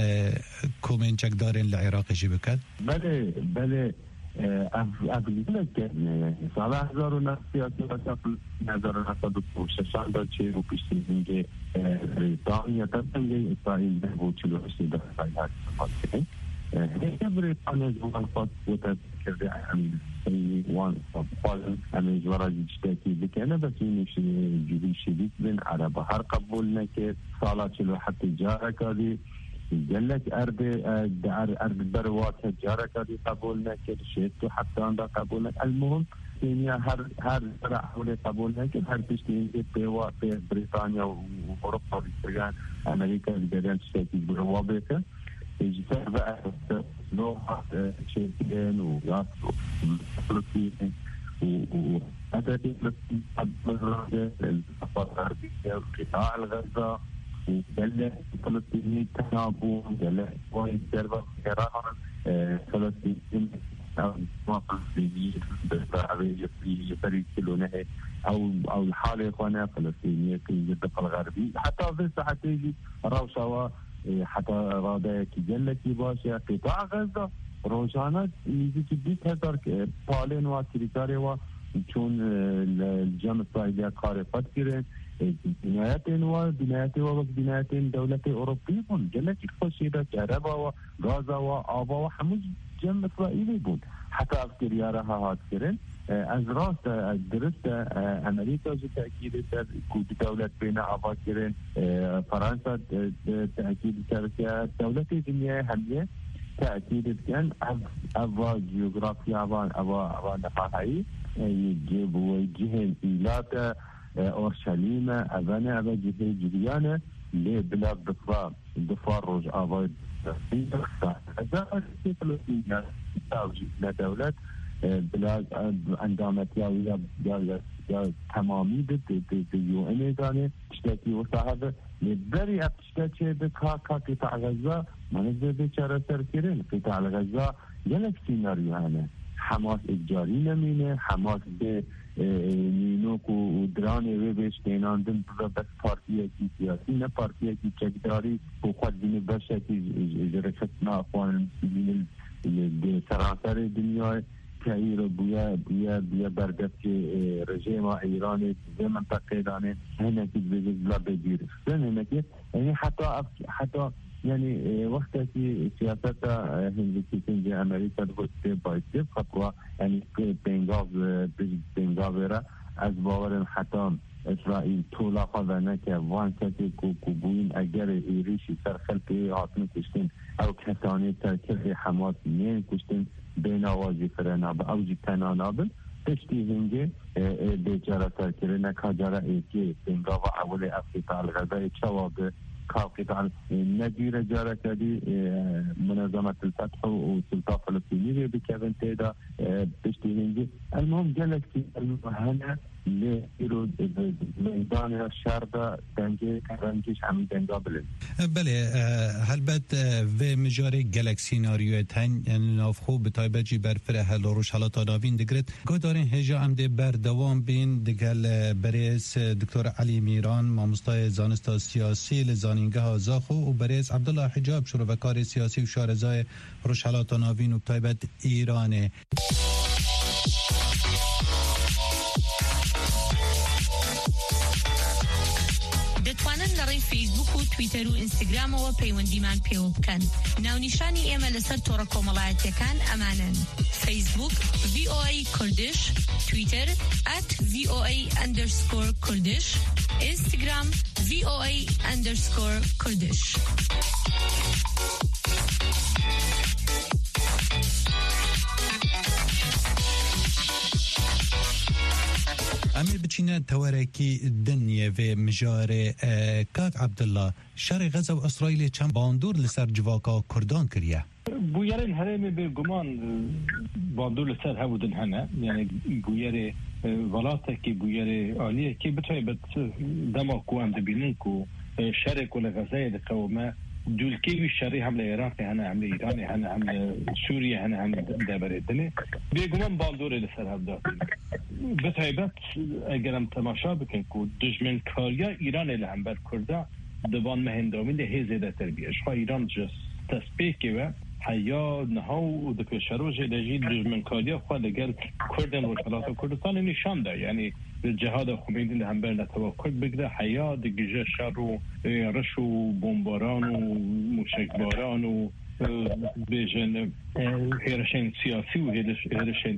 کومین چک دارن لعراق جی بکت بله بله افغانستان که سال هزار و نهصد و هزار و نهصد و شش داد چه رو پیشتی میگه بریتانیا تنگه اسرائیل ده بود چلو هشت ده اسرائیل هست هیچ بریتانیا جوان خواست بوده کرده همین وان قال همین جوارا جشتاکی بکنه بس اینش جوری شدید بین عرب هر قبول نکرد سالا چلو حتی جاره کردی جلك أرض أرض بروات هجارة كذي قبول نكر شيء حتى عند قبول نك المهم الدنيا هر هر زرع حول قبول نكر هر تشتين بيوا في بريطانيا وأوروبا وبريطانيا أمريكا الجيران تشتكي بروابك يجي بقى لوحة شيئين وياس فلسطين وهذا فلسطين الأفكار القطاع الغزة وجل فلسطيني تنابون جل وين سيرفر كران فلسطين أو فلسطيني بالعربية في فريق كلونه أو أو الحالة إخوانا فلسطينية في الضفة الغربية حتى في الساحة تيجي روشوا حتى رادة كجلة كباشة قطاع غزة روشانات يجي تبيت هزار بالين وكريكاري و چون الجامعة الإسرائيلية قارفت كرين بناياتين وبناياتين وبناياتين دولة أوروبية بون جلت خشيدة كهرباء وغازة وآبا وحموز جمع إسرائيلي بون حتى أفكر يارها هات كرين از راست درست امریکا جو تأکید کرد که دولت بین آبا کردن فرانسه تأکید کرد که دولت دنیا همیه تأکید کرد اوا جغرافیا اوا اوا اوا نهایی يجيب وجه إيلات أورشليم أبانا أبا جهة جريانة لبلاد ضفاء ضفاء رجع أبا هذا في فلسطين توجيه دولة بلا اندامتی یا یا یا تمامی ده ده یو ان دانه اشتاتی و صاحب لبری اشتاتی به کا کا قطاع غزه من ده بیچاره ترکیرن قطاع غزه یک سیناریو هنه حماس اجاری نمینه حماس به نینوک و درانه و بهش دیناندن بس پارتیه کی سیاسی نه پارتیه کی چکداری و خود دینه بشه که جرکتنا افغان مسلمین به سراسر دنیای که ایرو بویا بویا بویا بردفت رژیم ایران به منطقه دانه هنه که بجز لبه دیره هنه که یعنی حتی حتی یعنی وقتی که سیاست هندوسی کنجه امریکا دوسته باید خطوه یعنی بنگاو بنگاو را از باورم حتی اسرائیل طولا خواهده که وان کسی که بوین اگر ایریشی سرخلقی حاکم کشتین او کسانی ترکیب حماس نین کشتین بین آوازی فرناب اوجی تنانابل تشتی هنگه بیچاره سرکره نکاجاره ایکی بنگاو اول افریقا الغذای چواب قطعا نجيرة جارة كدي منظمة الفتح وسلطة فلسطينية بكابن تيدا بشتينجي المهم جالكسي المهنة لإيرو ميدان الشاربة دنجي كرنجيش عمي دنجا بلن بله هل بد و مجاري جالكسي ناريو تن نافخو بتايبه جي برفره هل روش حالات آناوين دگرد گو دارين هجا عمده بردوام بين دگل بريس دكتور علي ميران ماموستای زانستا سياسي لزانينگه هازاخو و بريس عبدالله حجاب شروفکار سياسي و شارزای روش حالات آناوين و بتايبت ايرانه دەتوانن لەڕێی فیسبوک و تویتەر و ئینستاگرامەوە پەیوەندیمان پێوە بکەن. ناونیشانی ئێمە لەسەر تۆڕە کۆمەڵایەتیەکان ئەمانن: فیسبوک وی او ای کوردش، تویتر ات وی او ای اندرسکور کوردش، اینستاگرام وی او ای اندرسکور کوردش. امی بچینه تورکی دنیه و مجاره کاک عبدالله شر غزه و اسرائیل چند باندور لسر جواکا کردان کریه بویرین هرمی به گمان باندور لسر هودن هنه یعنی بویر ولاته که بویر آلیه که بتای بت دما کو هم دبینن کو شر کل غزه دقومه دولکی شری حمله عراق هنه حمله ایران هنه حمله سوریه هنه حمله دبریدنه به گمان باندور لسر هودن بتایبت اگرم تماشا بکن که دشمن کاریا ایران لهمبر کرده دوان مهندامی له زیاده تربیش خواه ایران جست تسبیکی و حیا نهاو و دو پیشروش لجی دشمن کاریا خواه لگل کردن و شلات کردستان نشان ده یعنی جهاد خمینی لهمبر نتوا کرد بگده حیا دگیجه شر و رش و بمباران و موشکباران و بیشن هیرشن سیاسی و هیرشن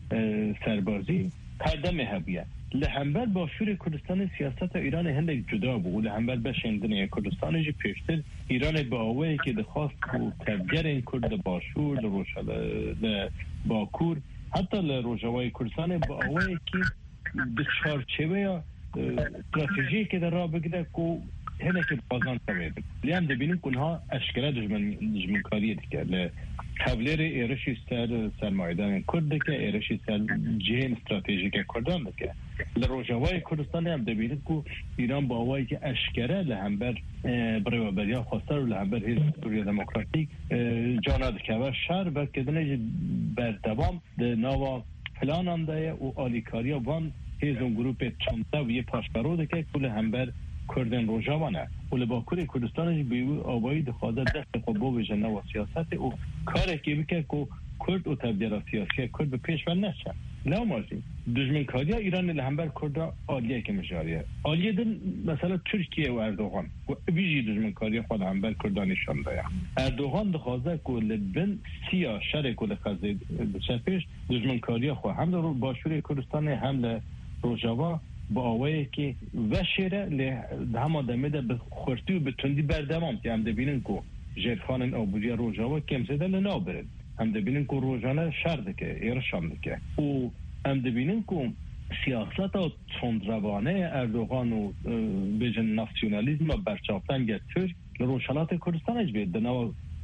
سربازی پرده هبیه لهمبر باشور کردستان سیاست ایران هندک جدا بود و لهمبر بشندن کردستان جی پیشتر ایران با آوه که دخواست و تبگر کرد باشور لروشال باکور حتی لروجوای کردستان با آوه که به چارچوه استراتژی که در را بگده که هنه که بازان تبید لیام دبینیم کنها اشکره دجمن دجمن کاریه دیگه قبلر ایرشی سر سرمایدان کرده که ایرشی سر جهن استراتژیک کردان دکه لروجوای کردستان هم دبینیم که ایران با آوائی که اشکره لهمبر برای بریا خواستر و لهمبر هیز سوریه دموکراتیک جانا دکه و شر برکدنه بردوام ده نوا پلان آنده و آلیکاریا وان هیزون گروپ چونده و یه پاشبرو دکه که لهمبر کردن روجاوانه و لباکور کردستانش بیو آبایی دخواده دست خوبو و جنه و سیاست و کاری که بکه که کرد و تبدیل سیاسی کرد به پیش و نشه نه مازی دشمن کاریا ایران لهمبر کرد عالیه که مجاریه عالیه دن مثلا ترکیه و اردوغان و بیجی دشمن کاریا خود همبر کردانشان دایا اردوغان دخواده که لبن سیا شرک و لخزه بچپش دشمن کاریا خود هم در باشور کردستان هم روجاوا با آوایی که وشیره له همه دمیده به خورتی و به تندی بردوام که هم دبینن که جرخان آبودی روجاوا کم زده لنا برد هم دبینن که روجانه شرده که ایرشان دکه و هم دبینن که سیاست و تندروانه اردوغان و بیجن ناسیونالیزم و برچافتن گه ترک لروشالات کردستانش بید دنو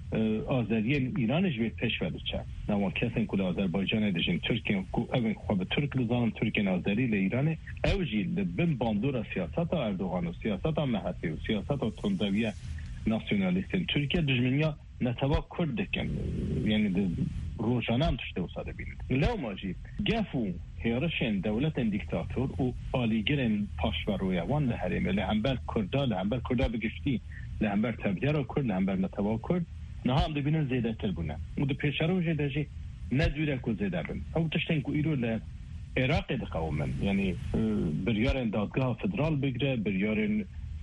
آذریه ایرانش به پیش ورده چه نما کسین کل آذربایجان دژین ترکیه کو اون خواب ترک لزانم ترکیه آذری ل ایران اوجی بن باندور سیاست اردوغان و سیاست مهدی و سیاست تندویه ناسیونالیستین ترکیه دژمنیا نتوا کرد کن یعنی روزانه هم تشته وساده بینید لو ماجی گفو هیرشن دولت دیکتاتور و آلیگرن پاشورویوان لحریم لهمبر کردا لهمبر کردا بگشتی لهمبر تبدیه را کرد لهمبر نتوا کرد نه هم دبینن زیده تر بونه و دو پیشرو جده جی ندویره که زیده بین او تشتن که ایرو لعراق دقومن یعنی بریارن دادگاه فدرال بگره بریارن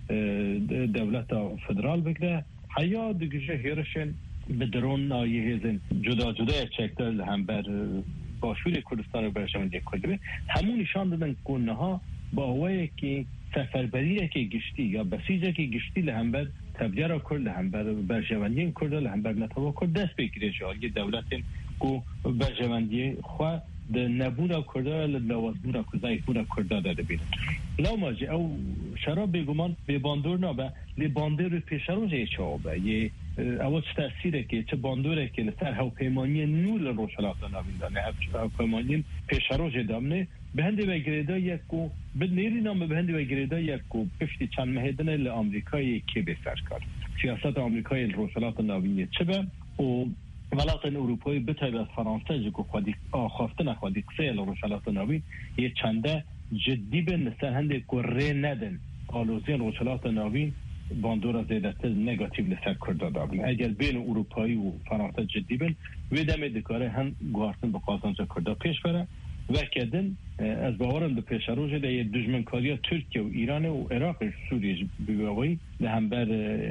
دولت فدرال بگره حیا دیگه هیرشن به درون نایه هزن جدا جدا چکتر لهمبر باشور کردستان و برشمن یک کلبه همون نشان دادن کنه ها با هوایی که سفربریه که گشتی یا بسیجه که گشتی لهمبر تبدیه را کرد لهمبر برشمندی کرد لهمبر نتوا کرد دست بگیره جایی دولت که برشمندی خواه ده نبودا کرده لوازبودا کرده بودا کرده داده بینه لا ماجی او شراب بگمان به باندور نابه لی باندور رو پیشرو جه چابه یه اول تأثیره که چه باندوره که لسر هاوپیمانی نول روشلات نابین دانه هاوپیمانی پیشرو جه دامنه به هنده و گریده یکو به نیری نامه به هنده و گریده یکو پشتی چند مهدنه لامریکای که به سرکار سیاست آمریکای روشلات نابینه چه به و ولایت‌های اروپایی به تبع از فرانسه جو خودی آخافته نخوادی قصه روشلات نابین یه چنده جدی به نسل هنده کره ندن آلوزی روشلات نابین باندورا زیادت نگاتیو لسر کرده دابن اگر بین اروپایی و فرانسه جدی بین وی دمه دکاره هم گوارتن با قازانجا کرده پیش بره و کدن از باورم به پیش روشه ده یه دشمنکاری ترکیه و ایران و عراق و سوریه بگوهی ده هم بر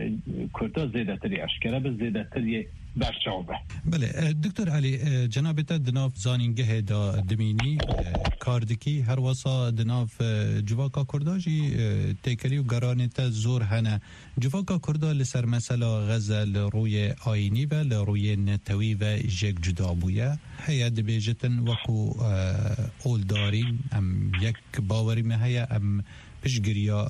کرده زیادتری اشکره به زیادتری برشاوه. بله دکتر علی جنابت دناف زانینگه دا دمینی کاردکی هر واسا دناف جواکا کرداجی تیکری و گرانت زور هنه جواکا کردا لسر مثلا غزل روی آینی و لروی نتوی و جگ جدا بویه هیا دبیجتن وکو اولدارین ام یک باوری مهیا ام پشگریا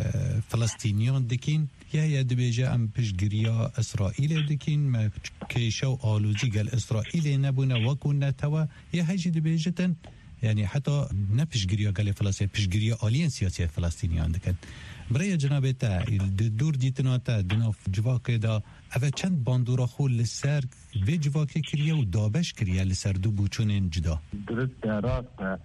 فلسطینیان دکین یا یا دبیجه ام پشگریا اسرائیل دکین که شو آلوزی گل اسرائیل نبونه وکو نتوا یا هجی دبیجتن یعنی حتی نه پشگریا گل فلسطین پشگریا آلین سیاسی فلسطینیان دکن برای جناب تا دور دیتنا تا دناف جواکه دا اوه چند باندورا خو لسر و جواکه کریا و دابش کریا لسر دو بوچون جدا درست راست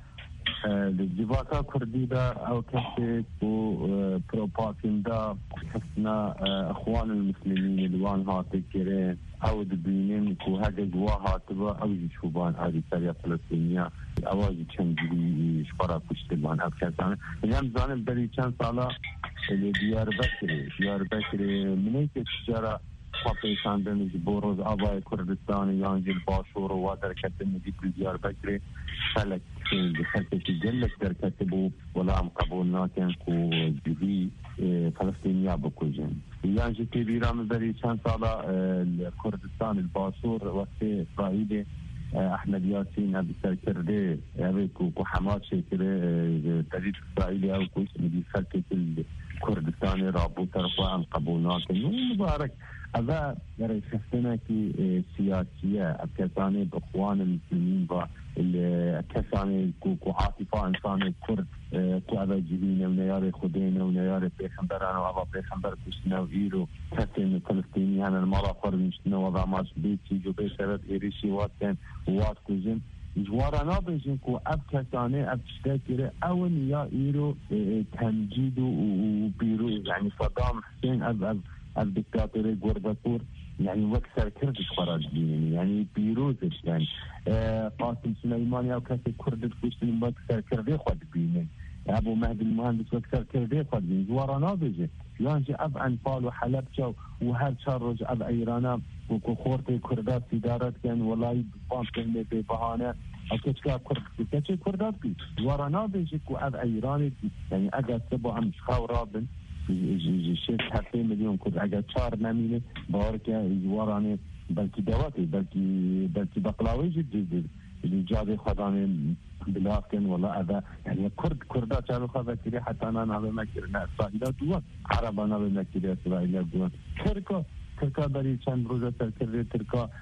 جواکا کردی دا او کسی کو پروپاگندا حسنا اخوان المسلمین الوان هاتی کرین او دبینین کو هده گوا هاتبا او جشوبان هادی سریا فلسطینیا اوازی چندگیری شپارا کشتلوان او کسانه یعنی هم زانم بری چند سالا دیار بکری دیار بکری منی که تجارا خواهیشاندنش بروز آبای کردستان یانجل باشور و درکت مدی کل دیار بکری خلق خلقی جلک درکت بو ولا هم قبول ناکن کو جدی فلسطینیا بکجن یانجل که بیرام بری چند سالا کردستان الباشور وقت اسرائیل احمد یاسین ابی سر کرده اوی کو حماد شکره تجید اسرائیلی او کوش مدی خلقی کردستان رابو طرفا هم قبول ناکن مبارک هذا يعني شفتنا كي سياسية كساني بإخوان المسلمين با كساني كو عاطفة إنساني كرد كو هذا جبينه ونياري خدينه ونياري بيخنبران وهذا بيخنبر كشنا وإيرو كسين فلسطيني هنا المرأة فرمشتنا وضع ماش بيتي جو بيسرد إيريشي واتن وات كوزن جوارنا بيجن كو أب كساني أب تشتاكره أول يا إيرو تمجيد وبيرو يعني صدام حسين أب أب الدكتاتوري غورداتور يعني وكسر كردش خراج ديني يعني بيروزش يعني آه قاسم سليماني او كاسي كرد كوشتين وكسر كردي خود بيني ابو مهدي المهندس وكسر كردي خود بيني زوارنا بيجي يانجي اب انفال وحلبجة وهر شرج اب ايرانا وكخورتي كردات سيدارات كان ولاي بام كلمة ببهانة او كتكا كرد كتكا كردات بي زوارنا بيجي كو اب ايراني يعني اقا سبو هم شخاو رابن شش هفته میلیون کد اگر چهار نمینه باور که جوارانه بلکی دواتی بلکی بلکی بقلاوی جدید جاد خدانه بلاف کن ولا ادا يعني كرد كردا چالو خدا کری حتی انا نبی مکر نه اسرائیل دوان عربا نبی مکر اسرائیل دوان کرکو ترکا بری چند روزه سرکرده ترکا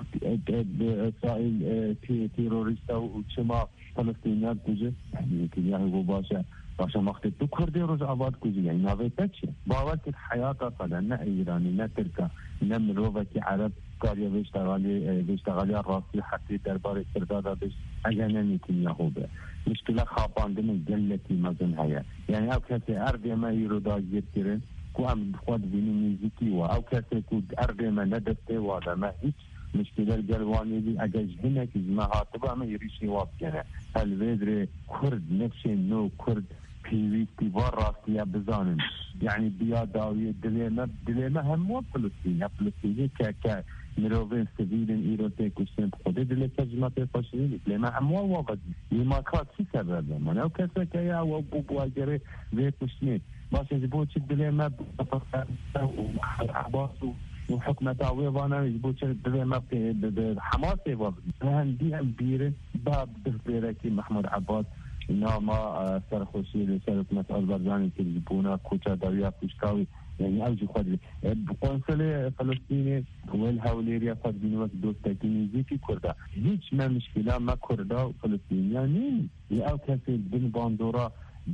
اسرائیل تیروریست و چما فلسطینیات کجه که یهو باشه باشه وقتی تو کردی روز آباد کجه یعنی نوی تچه باور که حیات اصلا نه ایرانی نه ترکا نه مروفه که عرب کاری بیشتغالی بیشتغالی راستی حتی درباره کردادا بیش اگر نمیتونی یهو به مشکل خواباندن جلتی مزن هیا یعنی او کسی اردی ما ایرو دا گیر کرن کو هم خود بینی میزیکی و او کسی کو اردی ما ندسته و آدم هیچ مشکل الجلواني دي اجاج هنا كزما هاتبا ما يريش نواب كنا الفيدري كرد نفسي نو كرد بيويتي براسيا بزانن يعني بيا داوية دليما دليما هم مو فلسطين فلسطيني ك ك مروفين سبيلين ايروتي كوشين بخده دلي كجمات فاشلين دليما هم مو واقد لما كات في سبب من او كسا كيا وبوبو اجري زي كوشين باش يجبو تشد دليما بطفل وعباس وحكمة تعويضانا يجبو تشد دليما بحماس يوضي هندي امبيري باب دهبيركي محمود عباس ناما سرخوشي لسرق مسؤول برزاني كيجبونا كوشا داوية كوشكاوي يعني اوجي خدري بقنصلة فلسطيني والهوليريا قد بنوك دوستاكيني زيكي كردا هيج ما مشكلة ما كردا وفلسطينيانين او كاسي بن باندورا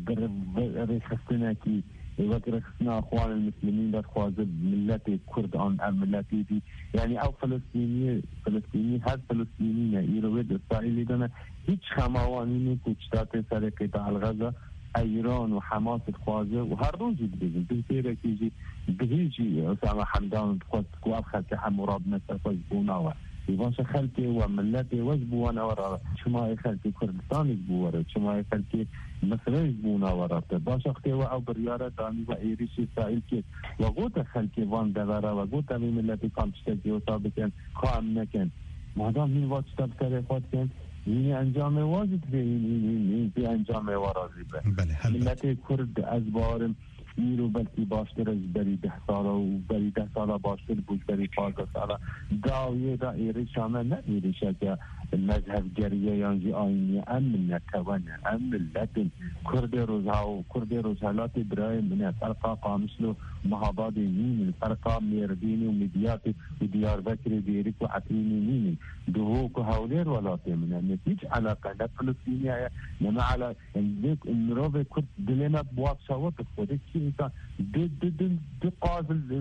برخصنا كي وقت رخصنا اخوان المسلمين بخوازب ملتي كرد عن ملتي دي يعني او فلسطيني فلسطيني هاد فلسطينيين ايرويد اسرائيلي دانا هيج خماوانيني كوشتات سر قطاع الغزة ایران و حماس خوازه و هر روز دیدیم بهتره که بهیجی اسامه حمدان خود کو خلک حموراب مثل خود بونا و باشه خلک و ملت وجبونا ورا شما خلک کردستان بوره شما خلک مصر بونا ورا باشه اختی و او بریاره دانی و ایریش اسرائیل که و گوت خلک وان دوره و گوت می ملت کامشته و ثابتن قائم نکن مادام این وقت تبصره خود کن این انجام واجد به این این این به انجام وارازی به ملت کرد از بارم ایرو بلکی باشتر از بری ده ساله و بری ده ساله باشتر بود بری پانزده ساله داویه دا ایره شامل نه ایره شکه مذهب گریه یانجی آینی ام نتوانه ام ملت کرد روزها و کرد روزهالات برای من فرقا قامشلو محاباد نین فرقا میردین و مدیات و دیار بکر دیرک و عطرین نین دوهوک و هولیر ولاته منه نتیج علاقه نه فلسطینی های نما علاقه اندیک امروه کرد دلنا بواب شوات خوده که انسان دو دو دو دو قابل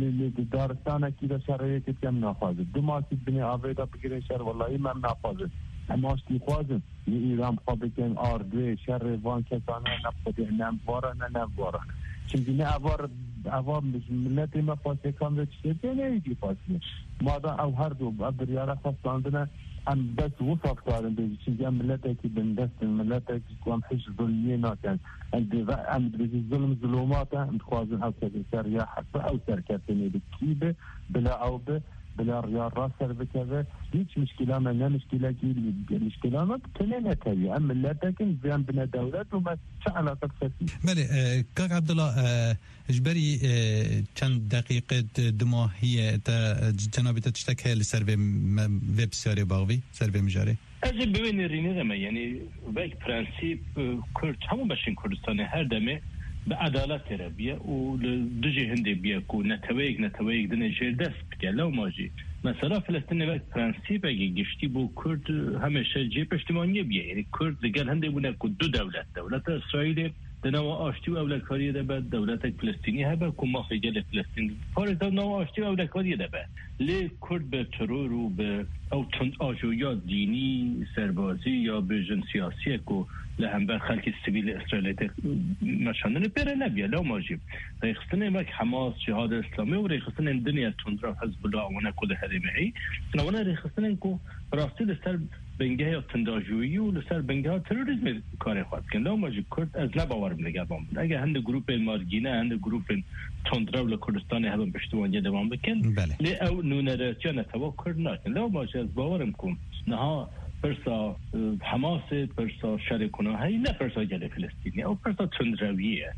لدارستانه که دا شرایطی کم نافازه دو ماسی بنی آویدا بگیرن شر والله من نافازه هماش تی خوازم یه ایران خوابه کن آردوه شر وان کسانه نفاده نمواره نه نمواره چونکه نه اوار اوار ملت ما فاسه کام رو چیزه نیدی فاسه مادا او هر دو بریاره خواستاندنه ام بس وصف کارن بیشی چیزی ام ملت که بندست ملت که کام حش ظلمیه نکن ام بیشی ظلم ظلمات ام خوازن او کسی سر یا حتی او سر کتنی بکیبه بلا او به بلا رياض راسر بكذا هيك مشكلة ما لا مشكلة كي المشكلة ما كلنا تبي أما لا تكن زين بنا دولات وما شعلا تكفي. بله كاك عبد الله إجباري كان دقيقة دماهية تا جنابي تشتكي لسرب ويب سياري باغي سرب مجاري. أجل ببين الريني ما يعني باك برانسيب كرد همو باشين كردستان هر دمه به عدالت ربیه و دجی هندی بیه کو نتویگ نتویگ دنه جر دست بکه لو ماجی مثلا فلسطین وقت پرنسیب اگه گشتی بو کرد همیشه جی پشتیمانیه بیه یعنی کرد دیگر هنده بونه که دو دولت دولت اسرائیل دنوا آشتی و اولکاری ده بعد دولت فلسطینی هبه که ما خیجل فلسطین فارغ دنوا آشتی و اولکاری ده بعد لی کرد به ترور و به او تند آجویا دینی سربازی یا بیژن سیاسی که لهم بر خلق سیویل اسرائیل مشاندن بره نبیه لو ماجیم ریخستن مک حماس جهاد اسلامی و ریخستن دنیا تندرا حزب الله وانا کل هریمهی وانا ریخستن که راستی لسر بنگه یا تنداجویی و لسر بنگه ها تروریسم کار خواهد کن لو ماجی کرد از نباورم نگربان بود اگه هند گروپ مارگینه هند گروپ تندرا و لکردستان هم پشتوانیه دوام بکن لی او نونراتیا نتوا کرد نکن لو ماجی از باورم کن نها پرسا حماس پرسا شرکونه هایی نه پرسا جل فلسطینی او پرسا تندرویه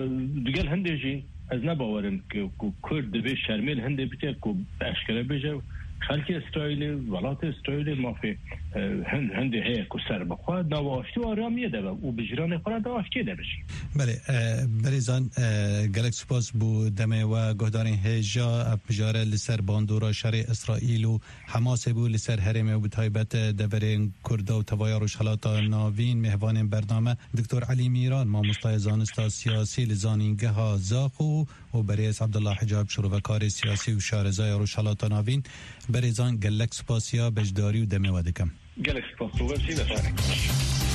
دیگر هنده جی از نباورم که کرد به شرمیل هنده بیتر که اشکره بجه خلق اسرائیل ولات اسرائیل ما فی هند هند هي كسر بخوا نوافتی آرامیه ده و بجران خورا دافتی ده بشی. بله بریزان گلک سپاس بو دمه و گهدارین هجا بجاره لسر باندورا شرع اسرائیل و حماس بو لسر حرم و بتایبت دورین کردا و توای روشحلاتا ناوین مهوان برنامه دکتر علی میران ما مستای زانستا سیاسی لزانینگه ها زاخو و بریز عبدالله حجاب شروع سیاسی و شارزای روشحلاتا ناوین بریزان گلک سپاسیا بجداری و دمه و دکم گلک سپاس بو بسی بفرمایید.